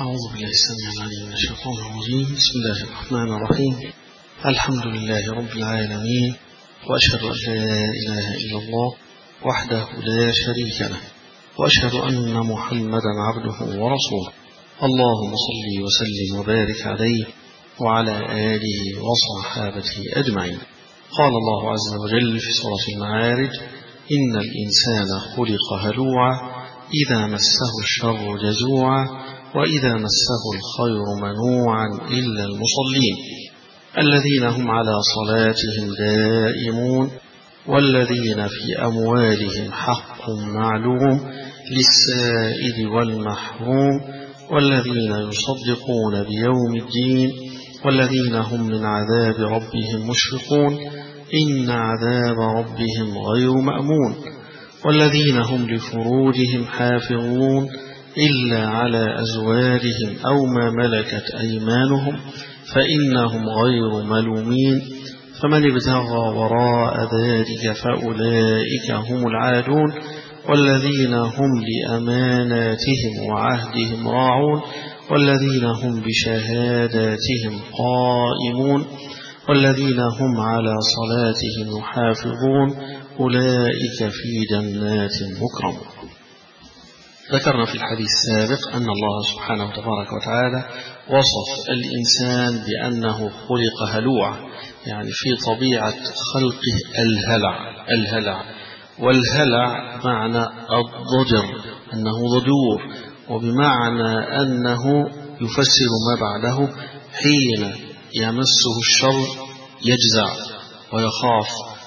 أعوذ بالله السميع العليم من الشيطان الرجيم. بسم الله الرحمن الرحيم. الحمد لله رب العالمين، وأشهد أن لا إله إلا الله وحده لا شريك له، وأشهد أن محمدا عبده ورسوله. اللهم صل وسلم وبارك عليه وعلى آله وصحابته أجمعين. قال الله عز وجل في سورة المعارج: إن الإنسان خلق هلوعا إذا مسه الشر جزوعا وإذا مسه الخير منوعا إلا المصلين الذين هم على صلاتهم دائمون والذين في أموالهم حق معلوم للسائل والمحروم والذين يصدقون بيوم الدين والذين هم من عذاب ربهم مشفقون إن عذاب ربهم غير مأمون والذين هم لفروجهم حافظون إلا على أزواجهم أو ما ملكت أيمانهم فإنهم غير ملومين فمن ابتغى وراء ذلك فأولئك هم العادون والذين هم لأماناتهم وعهدهم راعون والذين هم بشهاداتهم قائمون والذين هم على صلاتهم يحافظون أولئك في جنات مكرمون. ذكرنا في الحديث السابق أن الله سبحانه تبارك وتعالى وصف الإنسان بأنه خلق هلوعا، يعني في طبيعة خلقه الهلع، والهلع معنى الضجر، أنه ضجور، وبمعنى أنه يفسر ما بعده: حين يمسه الشر يجزع ويخاف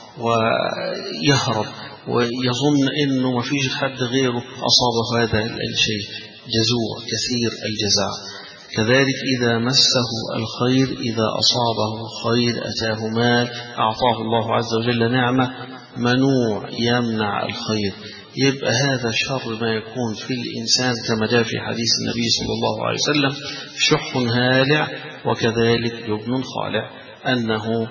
ويهرب ويظن أنه ما فيش حد غيره أصابه هذا الشيء، جزوع كثير الجزاء. كذلك إذا مسه الخير، إذا أصابه خير أتاه مال أعطاه الله عز وجل نعمة، منوع يمنع الخير. يبقى هذا شر ما يكون في الإنسان كما جاء في حديث النبي صلى الله عليه وسلم: شح هالع وكذلك جبن خالع، أنه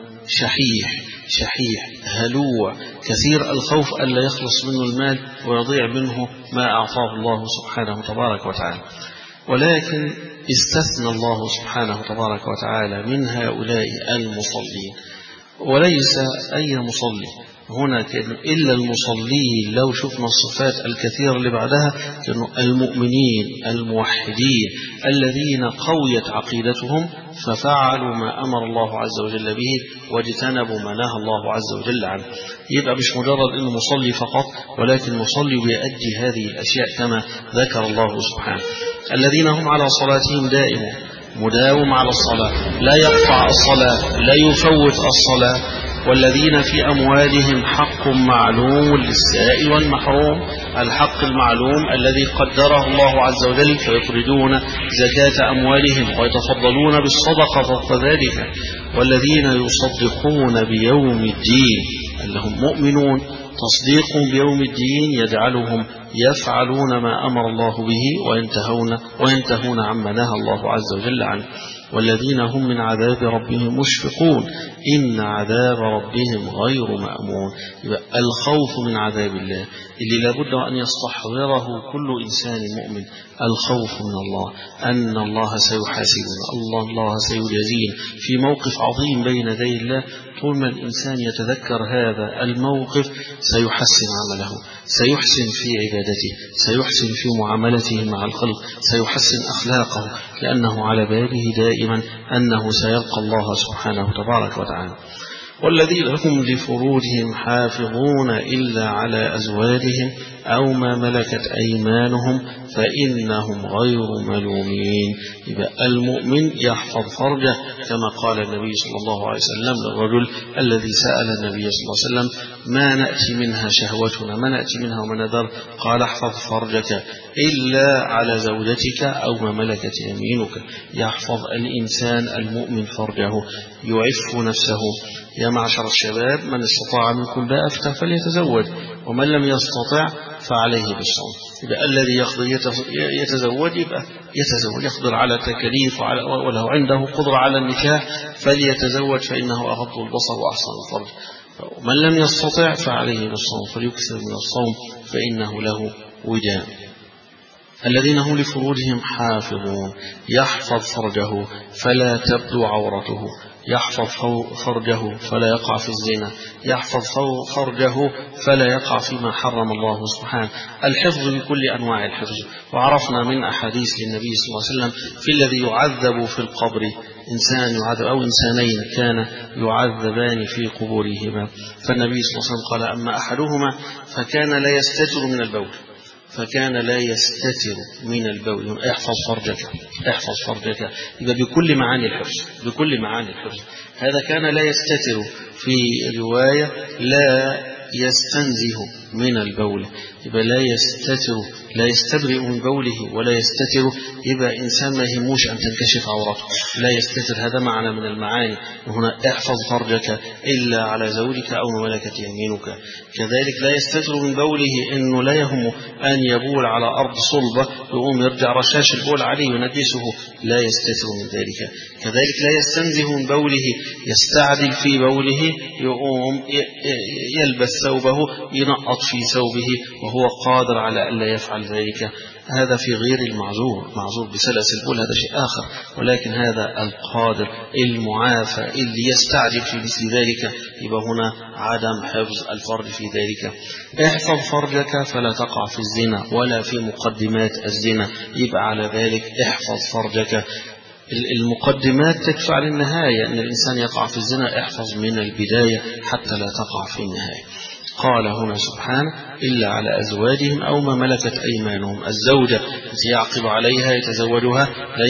شحيح هلوع كثير الخوف ألا يخلص منه المال ويضيع منه ما أعطاه الله سبحانه تبارك وتعالى. ولكن استثنى الله سبحانه تبارك وتعالى من هؤلاء المصلين، وليس أي مصلي هنا إلا المصلين. لو شفنا الصفات الكثيرة اللي بعدها كانوا المؤمنين الموحدين الذين قويت عقيدتهم ففعلوا ما أمر الله عز وجل به واجتنبوا ما نهى الله عز وجل عنه. يبقى مش مجرد أنه مصلي فقط، ولكن مصلي بيؤدي هذه الأشياء كما ذكر الله سبحانه. الذين هم على صلاتهم دائمون، مداوم على الصلاة، لا يقطع الصلاة، لا يفوت الصلاة. والذين في أموالهم حق معلوم للسائل والمحروم، الحق المعلوم الذي قدره الله عز وجل، فيخرجون زكاة أموالهم ويتفضلون بالصدقة فوق ذلك. والذين يصدقون بيوم الدين، اللي هم مؤمنون، تصديق بيوم الدين يجعلهم يفعلون ما أمر الله به وينتهون عما نهى الله عز وجل عنه. والذين هم من عذاب ربهم مشفقون إن عذاب ربهم غير مأمون. يبقى الخوف من عذاب الله اللي لابد أن يستحضره كل إنسان مؤمن، الخوف من الله، أن الله سيحاسبنا، الله سيجازينا في موقف عظيم بين يدي الله. طول ما الإنسان يتذكر هذا الموقف سيحسن عمله، سيحسن في عبادته، سيحسن في معاملته مع الخلق، سيحسن أخلاقه، لأنه على باله دائما أنه سيلقى الله سبحانه تبارك وتعالى. والذين هم لفروجهم حافظون إلا على أزواجهم أو ما ملكت أيمانهم فإنهم غير ملومين. يبقى المؤمن يحفظ فرجه كما قال النبي صلى الله عليه وسلم للرجل الذي سأل النبي صلى الله عليه وسلم: ما نأتي منها شهوتنا، ما نأتي منها وما نذر؟ قال: احفظ فرجك إلا على زوجتك أو ما ملكت يمينك. يحفظ الإنسان المؤمن فرجه، يعف نفسه. يا معشر الشباب من استطاع منكم بأفته فليتزوج ومن لم يستطع فعليه بالصوم. يبقى الذي يقدر يتزوج يبقى يتزوج، يقدر على تكاليف وله عنده قدرة على النكاح فليتزوج، فإنه أغض البصر وأحسن الفرج. ومن لم يستطع فعليه بالصوم، فليكثر من الصوم فإنه له وجاء. الذين هم لفروجهم حافظون يحفظ فرجه فلا تبدو عورته، يحفظ فرجه فلا يقع في الزنا، يحفظ فرجه فلا يقع فيما حرم الله سبحانه. الحفظ بكل أنواع الحفظ. وعرفنا من أحاديث للنبي صلى الله عليه وسلم في الذي يعذب في القبر، إنسان يعذب أو إنسانين كان يعذبان في قبورهما، فالنبي صلى الله عليه وسلم قال: أما أحدهما فكان لا يستتر من البول، احفظ فرجك يبقى بكل معاني الحفظ. هذا كان لا يستتر، في رواية لا يستنزه من البول، يبقى لا يستبرئ من بوله ولا يستتر، يبقى إنسان ما يهموش أن تنكشف عورته، لا يستتر. هذا معنى من المعاني هنا: احفظ فرجك إلا على زوجك أو ملكت يمينك. كذلك لا يستتر من بوله، إنه لا يهم أن يبول على أرض صلبة يقوم يرجع رشاش البول عليه ينجسه، لا يستتر من ذلك. كذلك لا يستنزه من بوله، يستعدل في بوله، يقوم يلبس ثوبه ينقط في ثوبه وهو قادر على أن لا يفعل ذلك. هذا في غير معذور بسلس البول، هذا شيء آخر، ولكن هذا القادر المعافى اللي يستعجل في مثل ذلك، يبقى هنا عدم حفظ الفرج في ذلك. احفظ فرجك فلا تقع في الزنا ولا في مقدمات الزنا، يبقى على ذلك احفظ فرجك. المقدمات تدفع للنهاية، أن الإنسان يقع في الزنا، احفظ من البداية حتى لا تقع في النهاية. قال هنا سبحانه: إلا على أزواجهم أو ما ملكت أيمانهم. الزوجة التي يعقد عليها يتزوجها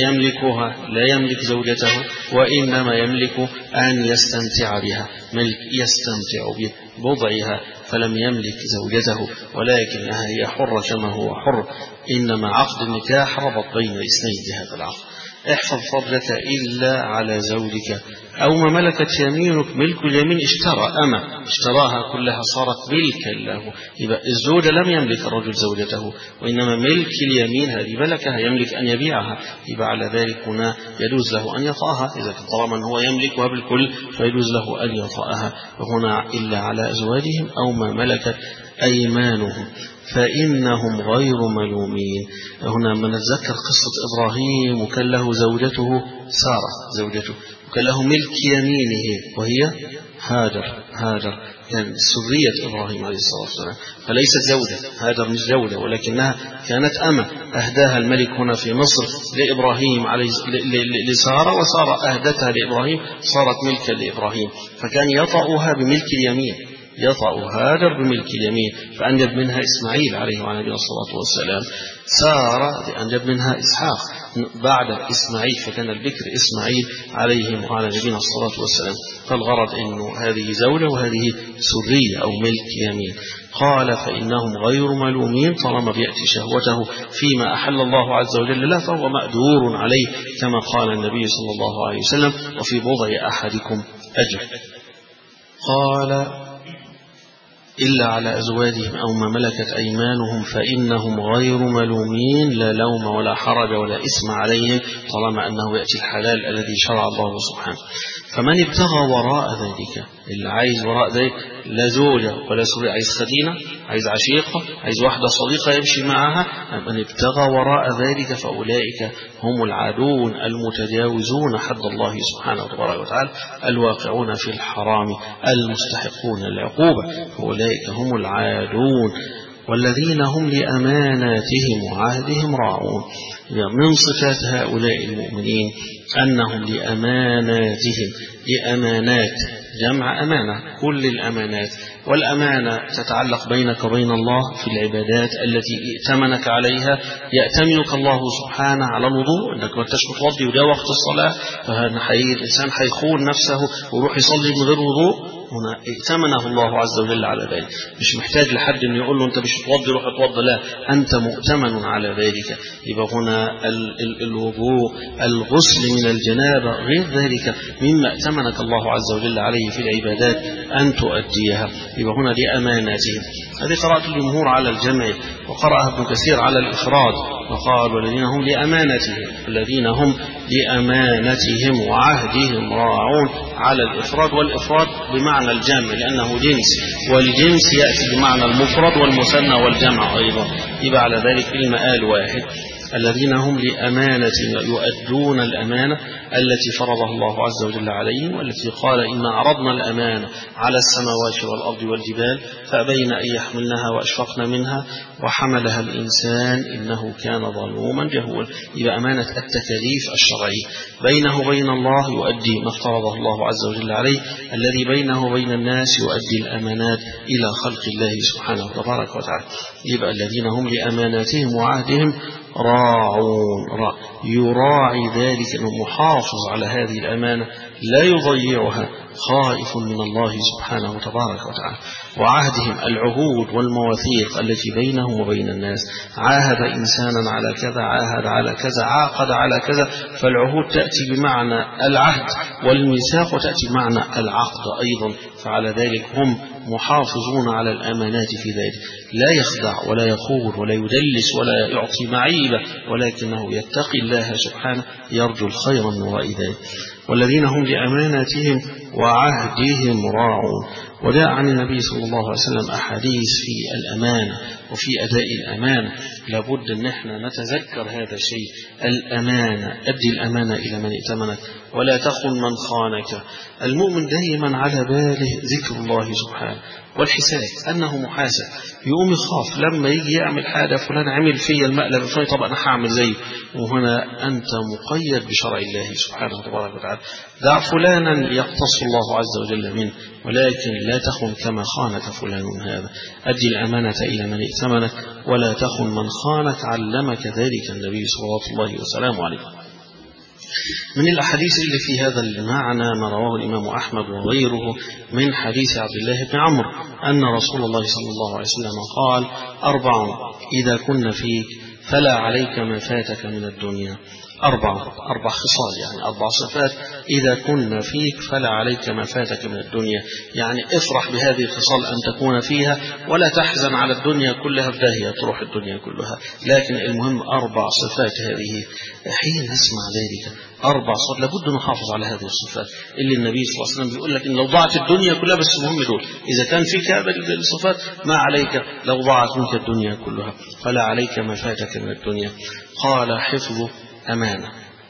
لا يملك زوجته، وإنما يملك أن يستمتع بها، يستمتع ببضعها، فلم يملك زوجته، ولكنها هي حرة كما هو حر. إنما عقد النكاح ربط بين الاثنين بهذا العقد. احفظ فرجك إلا على زوجك أو ما ملكت يمينك. ملك اليمين اشتراها كلها صارت ملكا له، يبقى الزوجة لم يملك الرجل زوجته، وإنما ملك اليمين هذه ملكها، يملك أن يبيعها، يبقى على ذلك هنا يجوز له أن يطأها، إذا طالما هو يملكها بالكل فيجوز له أن يطأها. وهنا إلا على أزواجهم أو ما ملكت أيمانهم فإنهم غير ملومين. هنا من نتذكر قصة إبراهيم، وكان له زوجته سارة، وكان له ملك يمينه وهي هاجر، كان سرية إبراهيم عليه الصلاة والسلام، فليست زوجة، هاجر مش زوجة، ولكنها كانت أمة أهداها الملك هنا في مصر لإبراهيم لسارة، وسارة أهدتها لإبراهيم، صارت ملكا لإبراهيم، فكان يطأها بملك اليمين، يطأ هاجر بملك اليمين، فأنجب منها إسماعيل عليه وعلى نبينا الصلاة والسلام. سارة أنجب منها إسحاق بعد إسماعيل، فكان البكر إسماعيل عليه وعلى نبينا الصلاة والسلام. فالغرض أنه هذه زوجة وهذه سرية أو ملك يمين. قال فإنهم غير ملومين، طالما بيأتي شهوته فيما أحل الله عز وجل له فهو مأجور عليه، كما قال النبي صلى الله عليه وسلم: وفي بضع أحدكم أجر. قال إلا على أزواجهم أو ما ملكت أيمانهم فإنهم غير ملومين، لا لوم ولا حرج ولا إثم عليهم، طالما أنه يأتي الحلال الذي شرع الله سبحانه. فمن ابتغى وراء ذلك، اللي عايز وراء ذلك لا زوجة ولا سوري، عايز خدينة، عايز عشيقة، عايز واحدة صديقة يمشي معها، من ابتغى وراء ذلك فأولئك هم العادون المتجاوزون حد الله سبحانه وتعالى، الواقعون في الحرام المستحقون للعقوبة، فأولئك هم العادون. والذين هم لأماناتهم وعهدهم راعون. من صفات هؤلاء المؤمنين أنهم لأماناتهم، لأمانات جمع أمانة، كل الأمانات، والأمانة تتعلق بينك وبين الله في العبادات التي ائتمنك عليها. يأتمنك الله سبحانه على الوضوء، أنك ما تتوضي وده وقت الصلاة، فهذا الإنسان حيخون نفسه ويروح يصلي من غير وضوء. هنا ائتمنه الله عز وجل على ذلك، مش محتاج لحد أن يقول له أنت مش توضي روح اتوضى، لا، أنت مؤتمن على ذلك. يبقى هنا الوضوء، الغسل من الجنابة، غير ذلك مما ائتمنك الله عز وجل عليه في العبادات أن تؤديها. يبقى هنا لأماناتهم. هذه قراءة الجمهور على الجمع، وقرأها ابن كثير على الإفراد، وقال والذين هم لأمانتهم، الذين هم لأمانتهم وعهدهم راعون على الإفراد، والإفراد بمعنى الجمع لأنه جنس، والجنس يأتي بمعنى المفرد والمثنى والجمع أيضا، يبقى على ذلك المآل واحد. الذين هم لأمانة يؤدون الأمانة التي فرضها الله عز وجل عليهم، والتي قال إن عرضنا الأمانة على السماوات والأرض والجبال فأبين أن يحملنها وأشفقن منها وحملها الإنسان إنه كان ظلوما جهولا. يبقى أمانة التكاليف الشرعية بينه وبين الله يؤدي ما افترضه الله عز وجل عليه، الذي بينه وبين الناس يؤدي الأمانات إلى خلق الله سبحانه وتبارك وتعالى. يبقى الذين هم لأماناتهم وعهدهم راعون، يراعي ذلك أنه محافظ على هذه الأمانة لا يضيعها، خائف من الله سبحانه وتبارك وتعالى. وعهدهم العهود والمواثيق التي بينهم وبين الناس، عاهد إنسانا على كذا، عاهد على كذا، عاقد على كذا، فالعهود تأتي بمعنى العهد والميثاق وتأتي بمعنى العقد أيضا، فعلى ذلك هم محافظون على الأمانات في ذلك، لا يخدع ولا يخور ولا يدلس ولا يعطي معيبة، ولكنه يتقي الله سبحانه يرجو الخير من وراء ذلك. والذين هم لأماناتهم وعهدهم راعون. وجاء عن النبي صلى الله عليه وسلم أحاديث في الأمانة وفي أداء الأمانة، لابد أن احنا نتذكر هذا الشيء. الأمانة، أدي الأمانة إلى من ائتمنك ولا تخن من خانك. المؤمن دائما على باله ذكر الله سبحانه والحساب، أنه محاسب، يقوم يخاف لما يجي يعمل حاجة، فلان عمل فيا المقلب الفلاني، طب أنا هعمل زيه. وهنا أنت مقيد بشرع الله سبحانه وتبارك وتعالى. دع فلانا يقتص الله عز وجل منه، ولكن لا تخن كما خانك فلان هذا. أدي الأمانة إلى من ائتمنك ولا تخن من خانك، علمك ذلك النبي صلى الله عليه وسلم. من الأحاديث اللي في هذا المعنى ما رواه الإمام أحمد وغيره من حديث عبد الله بن عمرو أن رسول الله صلى الله عليه وسلم قال: 4 إذا كن فيك فلا عليك ما فاتك من الدنيا. 4 خصال، يعني 4 صفات إذا كن فيك فلا عليك ما فاتك من الدنيا، يعني افرح بهذه الخصال أن تكون فيها، ولا تحزن على الدنيا كلها في داهية تروح الدنيا كلها. لكن المهم 4 صفات هذه. حين نسمع ذلك 4 صفات لابد نحافظ على هذه الصفات اللي النبي صلى الله عليه وسلم بيقول لك إن لو ضاعت الدنيا كلها، بس المهم دول إذا كان فيك هذه الصفات ما عليك لو ضاعت منك الدنيا كلها. فلا عليك ما فاتك من الدنيا. قال: حفظ أمانة،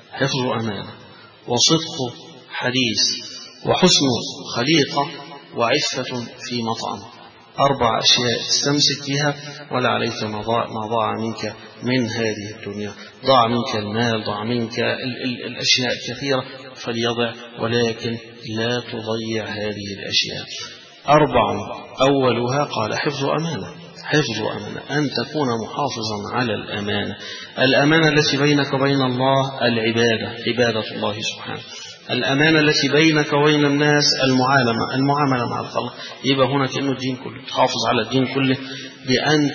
وصدق حديث، وحسن خليقة، وعفة في مطعم. 4 أشياء استمسك بها ولا عليك ما ضاع منك من هذه الدنيا. ضاع منك المال، ضاع منك الأشياء الكثيرة، فليضع، ولكن لا تضيع هذه الأشياء. 4 أولها قال: حفظ أمانة، أن تكون محافظا على الأمانة التي بينك وبين الله، عبادة الله سبحانه. الأمانة التي بينك وبين الناس، المعاملة مع الخلق. يبقى هنا كأنه الدين كله، تحافظ على الدين كله بأن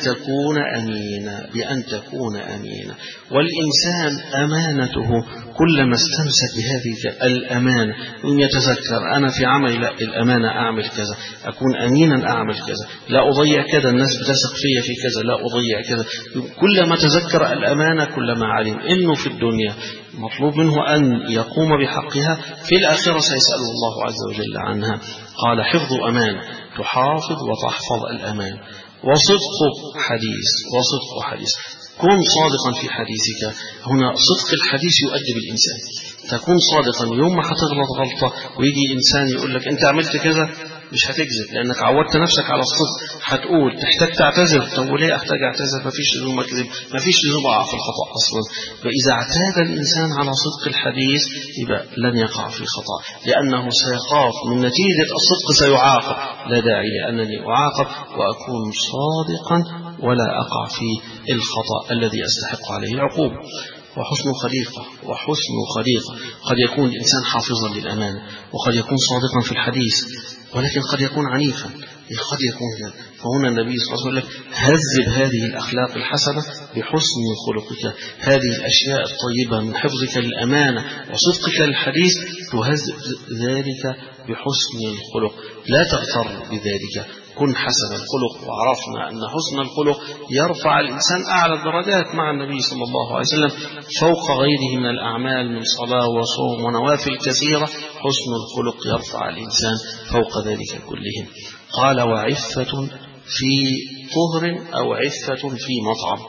تكون أمينا. والإنسان أمانته كلما استمسك بهذه الأمانة يتذكر: أنا في عملي لا، الأمانة أعمل كذا، أكون أمينا أعمل كذا، لا أضيع كذا، الناس بتثق فيا في كذا، لا أضيع كذا. كلما تذكر الأمانة كلما علم إنه في الدنيا مطلوب منه أن يقوم بحقها، في الآخرة سيسأله الله عز وجل عنها. قال: حفظ أمانة، تحافظ وتحفظ الأمان. وصدق حديث، كن صادقا في حديثك. هنا صدق الحديث يؤدب الإنسان، تكون صادقا. يوم ما هتغلط غلطة ويجي إنسان يقول لك أنت عملت كذا، مش هتكذب، لأنك عودت نفسك على الصدق. هتقول تحتاج تعتذر، طب وليه أحتاج أعتذر؟ مفيش لزوم أكذب، مفيش لزوم أقع في الخطأ أصلا. فإذا اعتاد الإنسان على صدق الحديث يبقى لن يقع في خطأ، لأنه سيخاف من نتيجة الصدق سيعاقب. لا داعي لأنني أعاقب وأكون صادقا ولا أقع في الخطأ الذي أستحق عليه العقوبة. وحسن خليقة، قد يكون الإنسان حافظا للأمانة، وقد يكون صادقا في الحديث، ولكن قد يكون عنيفا، قد يكون. فهنا النبي صلى الله عليه وسلم هذب هذه الأخلاق الحسنة بحسن خلقك. هذه الأشياء الطيبة من حفظك للأمانة وصدقك للحديث تهذب ذلك بحسن الخلق. لا تغتر بذلك، كن حسن الخلق، وعرفنا أن حسن الخلق يرفع الإنسان أعلى الدرجات مع النبي صلى الله عليه وسلم فوق غيره من الأعمال من صلاة وصوم ونوافل كثيرة. حسن الخلق يرفع الإنسان فوق ذلك كله. قال وعفة في طهر أو عفة في مطعم.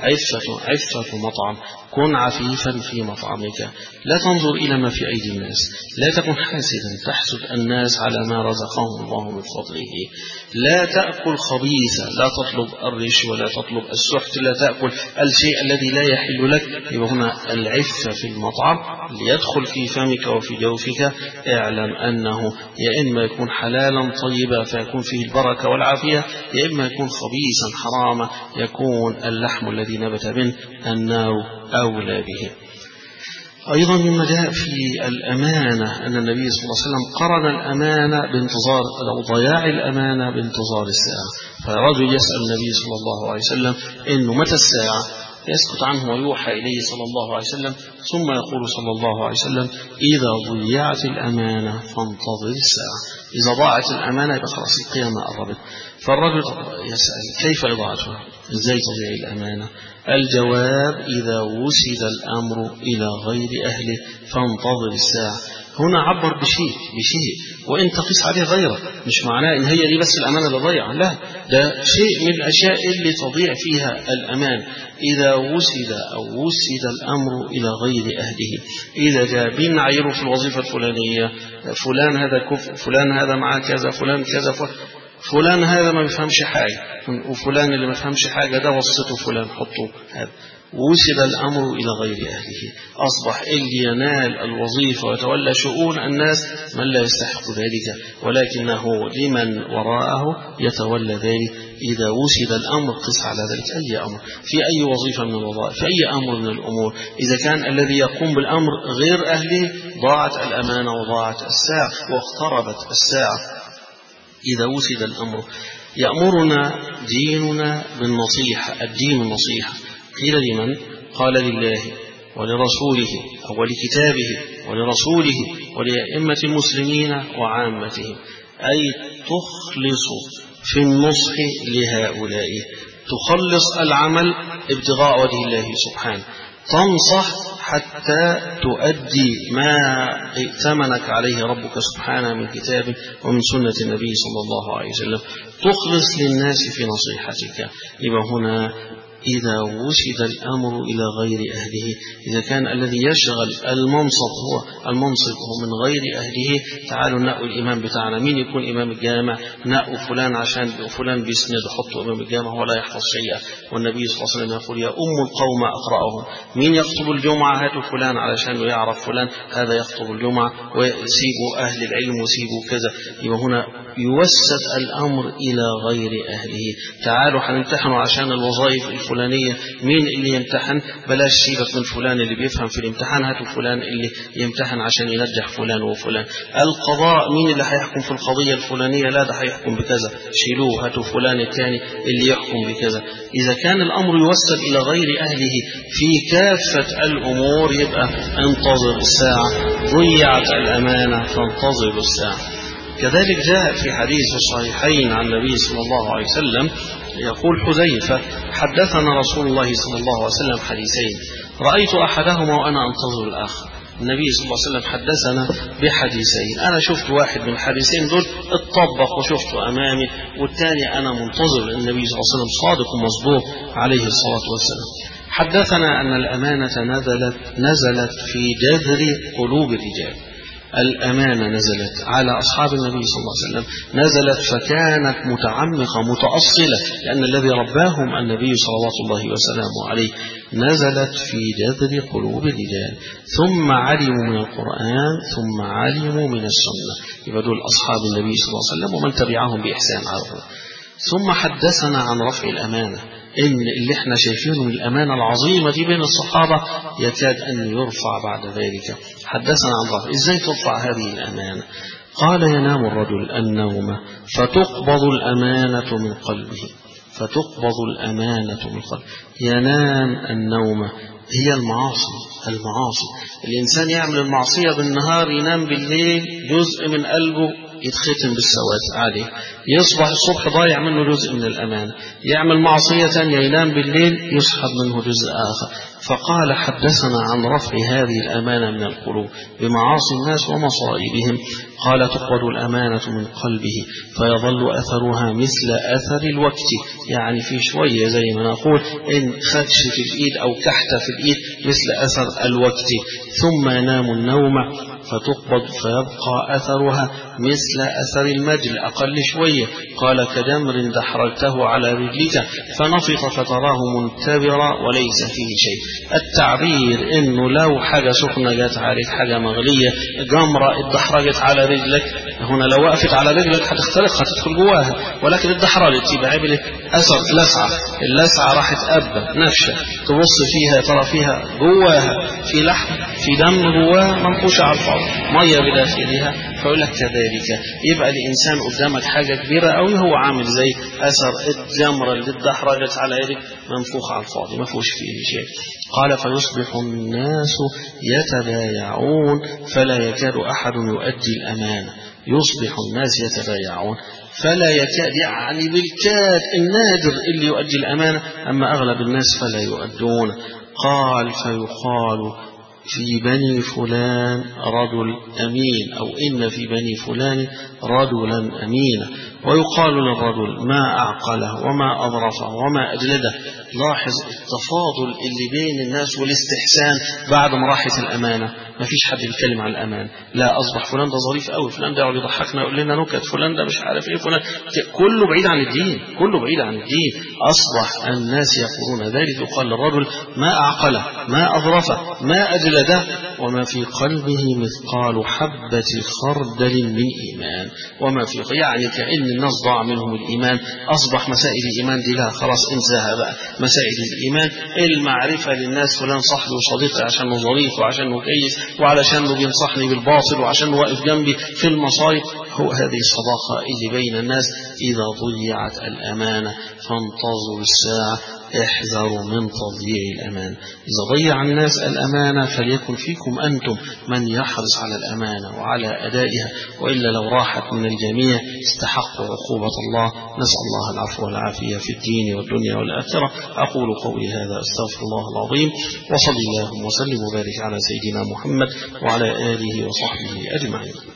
عفة مطعم، كن عفيفا في مطعمك، لا تنظر إلى ما في أيدي الناس، لا تكن حاسدا تحسد الناس على ما رزقهم الله من فضله، لا تأكل خبيثا، لا تطلب الرش ولا تطلب السحت، لا تأكل الشيء الذي لا يحل لك. يبقى هنا العفة في المطعم ليدخل في فمك وفي جوفك، اعلم أنه يا إما يكون حلالا طيبا فيكون فيه البركة والعافية، يا إما يكون خبيثا حراما يكون اللحم الذي نبت منه النار أولى به. أيضا مما جاء في الأمانة أن النبي صلى الله عليه وسلم قرن الأمانة بانتظار أو ضياع الأمانة بانتظار الساعة. فرجل يسأل النبي صلى الله عليه وسلم إنه متى الساعة؟ يسكت عنه ويوحى إليه صلى الله عليه وسلم، ثم يقول صلى الله عليه وسلم إذا ضيعت الأمانة فانتظر الساعة. إذا ضاعت الأمانة يبقى خلاص القيامة قربت. فالرجل يسأل كيف إضاعتها؟ إزاي تضيع الأمانة؟ الجواب إذا وسد الأمر إلى غير أهله فانتظر الساعة. هنا عبر بشيء وإن تقيس عليه غيره، مش معناه إن هي دي بس الأمانة اللي ضيعها، لا، ده شيء من الأشياء اللي تضيع فيها الأمان. إذا وسد الأمر إلى غير أهله. إذا جاء بنعيره في الوظيفة الفلانية، فلان هذا كفء، فلان هذا معاه كذا، فلان كذا، فلان هذا ما بيفهمش حاجة، وفلان اللي ما بيفهمش حاجة ده وصته فلان حطوه هذا. وسد الأمر إلى غير أهله، أصبح اللي ينال الوظيفة ويتولى شؤون الناس من لا يستحق ذلك، ولكنه لمن وراءه يتولى ذلك. إذا وسد الأمر قس على ذلك أي أمر في أي وظيفة من الوظائف، في أي أمر من الأمور، إذا كان الذي يقوم بالأمر غير أهله ضاعت الأمانة وضاعت الساعة واقتربت الساعة. إذا وسد الأمر. يأمرنا ديننا بالنصيحة، الدين النصيحة. قيل لمن؟ قال لله ولرسوله أو لكتابه ولرسوله ولأئمة المسلمين وعامتهم، أي تخلص في النصح لهؤلاء، تخلص العمل ابتغاء وجه الله سبحانه، تنصح حتى تؤدي ما ائتمنك عليه ربك سبحانه من كتابه ومن سنة النبي صلى الله عليه وسلم، تخلص للناس في نصيحتك. يبقى هنا إذا وسد الأمر إلى غير أهله، إذا كان الذي يشغل المنصب هو من غير أهله، تعالوا نقوا الإمام بتاعنا، مين يكون إمام الجامع؟ نقوا فلان عشان فلان بيسند، حطوا إمام الجامع ولا يحفظ شيئا، والنبي صلى الله عليه وسلم يقول يا أم القوم أقرأهم. مين يخطب الجمعة؟ هاتوا فلان علشان يعرف فلان هذا يخطب الجمعة، وسيبوا أهل العلم وسيبوا كذا. يبقى هنا يوسد الأمر إلى غير أهله. تعالوا هنمتحنوا عشان الوظائف الفلانية، مين اللي يمتحن؟ بلاش سيبك من فلان اللي بيفهم في الامتحان، هاتوا فلان اللي يمتحن عشان ينجح فلان وفلان. القضاء، مين اللي هيحكم في القضية الفلانية؟ لا ده هيحكم بكذا، شيلوه، هاتوا فلان الثاني اللي يحكم بكذا. إذا كان الأمر يوسد إلى غير أهله في كافة الأمور يبقى انتظر الساعة، ضيعت الأمانة فانتظروا الساعة. كذلك جاء في حديث الصحيحين عن النبي صلى الله عليه وسلم يقول حذيفة حدثنا رسول الله صلى الله عليه وسلم حديثين رأيت أحدهما وأنا أنتظر الآخر. النبي صلى الله عليه وسلم حدثنا بحديثين، أنا شفت واحد من الحديثين دول اتطبق وشفته أمامي، والثاني أنا منتظر النبي صلى الله عليه وسلم صادق ومصدوق عليه الصلاة والسلام. حدثنا أن الأمانة نزلت في جذر قلوب الرجال. الأمانة نزلت على أصحاب النبي صلى الله عليه وسلم، نزلت فكانت متعمقة متأصلة، لأن الذي رباهم النبي صلوات الله وسلامه عليه. نزلت في جذر قلوب الرجال، ثم علموا من القرآن ثم علموا من السنة. يبقى دول أصحاب النبي صلى الله عليه وسلم ومن تبعهم بإحسان عرفوا. ثم حدثنا عن رفع الأمانة، إن اللي احنا شايفينه من الأمانة العظيمة دي بين الصحابة يكاد أن يرفع بعد ذلك. حدثنا عن رفع، إزاي ترفع هذه الأمانة؟ قال ينام الرجل النوم فتقبض الأمانة من قلبه، فتقبض الأمانة من قلبه. ينام النوم هي المعاصي. الإنسان يعمل المعصية بالنهار، ينام بالليل جزء من قلبه يتختم بالسواد عليه، يصبح الصبح ضايع منه جزء من الأمانة، يعمل معصية ينام بالليل يسحب منه جزء آخر. فقال حدثنا عن رفع هذه الأمانة من القلوب بمعاصي الناس ومصائبهم. قال تقبض الأمانة من قلبه فيظل أثرها مثل أثر الوقت، يعني في شوية زي ما نقول إن خدش في الإيد أو كحت في الإيد مثل أثر الوقت، ثم ينام النوم فتقبض فيبقى أثرها مثل أثر المجل أقل شوية. قال كدمر دحرجته على رجلك فنفط فتراه منتبرا وليس فيه شيء. التعبير إنه لو حاجة سخنة جت عليك، حاجة مغلية، جمرة اتدحرجت على رجلك، هنا لو وقفت على رجلك هتخترق هتدخل جواها، ولكن اتدحرجت يبقى عملت أثر لسعة، اللسعة راحت أبا نفشة، تبص فيها ترى فيها جواها في لحم في دم جواها منقوشة على الفاضي مية بداخلها. فيقول لك كذلك يبقى الإنسان قدامك حاجة كبيرة أوي هو عامل زي أثر الجمرة اللي اتدحرجت على يدك منفوخ على الفاضي ما فيهوش فيه شيء. قال فيصبح الناس يتبايعون فلا يكاد أحد يؤدي الأمانة. يصبح الناس يتبايعون فلا يكاد، يعني بالكاد النادر اللي يؤدي الأمانة، أما أغلب الناس فلا يؤدون. قال فيقال في بني فلان رجل أمين، أو إن في بني فلان رجلا أمينا، ويقال للرجل ما أعقله وما أظرفه وما أجلده. لاحظ التفاضل اللي بين الناس والاستحسان بعد ما راحت الأمانة. ما فيش حد يتكلم عن الأمان، لا أصبح فلان ده ظريف قوي، فلان ده يقعد يضحكنا يقول لنا نكت، فلان ده مش عارف إيه، فلان كله بعيد عن الدين، كله بعيد عن الدين. أصبح الناس يقولون ذلك. يقال للرجل ما أعقله ما أظرفه ما أجلده وما في قلبه مثقال حبة خردل من إيمان. وما في، يعني كأن الناس ضاع منهم الإيمان، أصبح مسائل الإيمان دي لا خلاص انساها بقى. مسائل الإيمان المعرفة للناس فلان صاحبي وصديقي عشانه ظريف وعشانه كويس وعلشانه بينصحني بالباطل وعشانه واقف جنبي في المصايب، هو هذه الصداقة اللي بين الناس. إذا ضيعت الأمانة فانتظروا الساعة، احذروا من تضييع الأمانة. إذا ضيع الناس الأمانة فليكن فيكم أنتم من يحرص على الأمانة وعلى أدائها، وإلا لو راحت من الجميع استحقوا عقوبة الله. نسأل الله العفو والعافية في الدين والدنيا والآخرة. أقول قولي هذا أستغفر الله العظيم، وصلى الله وسلم وبارك على سيدنا محمد وعلى آله وصحبه أجمعين.